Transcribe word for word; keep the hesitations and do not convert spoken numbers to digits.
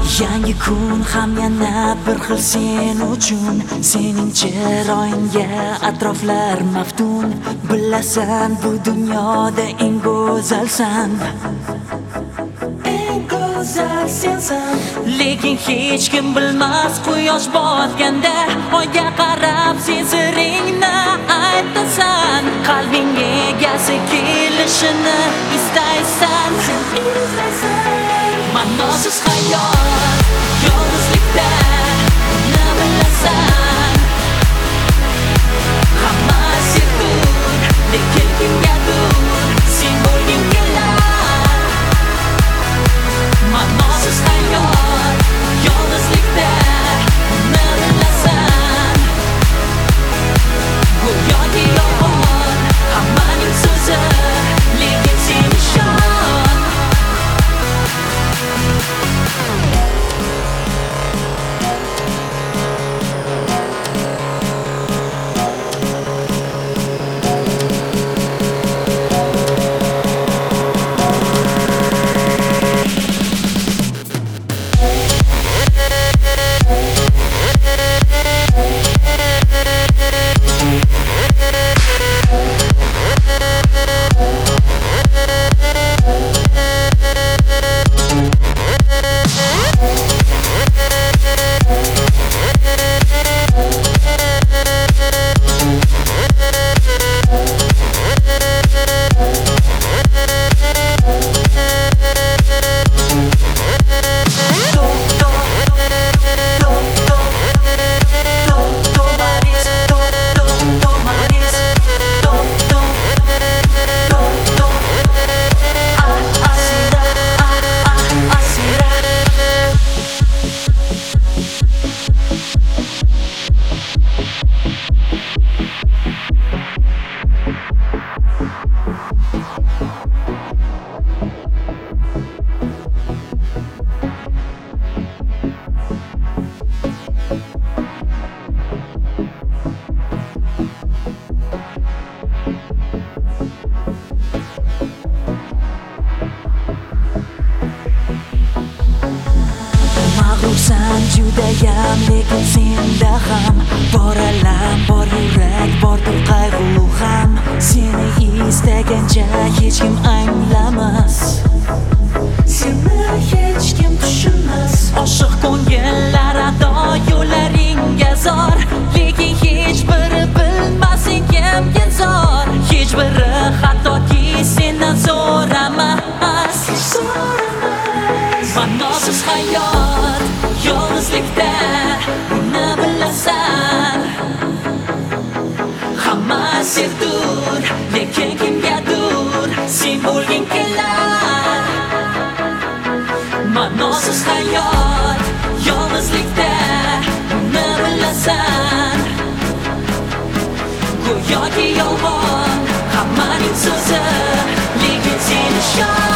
Yangi kun ham yana bir xil sen uchun. Sening chiroyingga atroflar maftun. Bilasan bu dunyoda eng go'zalsan, eng go'zal sensan. Lekin hech kim bilmas quyosh botganda oyga qarab sen siringni aytasan. Qalbing egasi kelishini istaysan, sen izlaysan. Ma'nosiz hayot yolg'izlikda nima bilasan? Hammasi dur, lekin kimgadur sen bo'lging kelar. Ma'nosiz hayot yolg'izlikda nima bilasan? Go'yoki yolg'on hammaning so'zi, lekin sen ishon. Mag'rursan judayam, lekin senda ham bor alam, bor yurak, bordir qayg'u ham. Seni istagancha hech kim anglamas, seni hech kim tushunmas. Oshiq ko'ngillar ado yo'llaringga zor, lekin hech biri bilmasin kimga zor. Hech biri hattoki sendan so'ramas. Ma'nosiz hayot yolg'izlikda nima bilasan? Hammasi dur, lekin kimgadur sen bo'lging kelar. Ma'nosiz hayot yolg'izlikda nima bilasan? Go'yoki yolg'on hammaning so'zi, lekin sen ishon.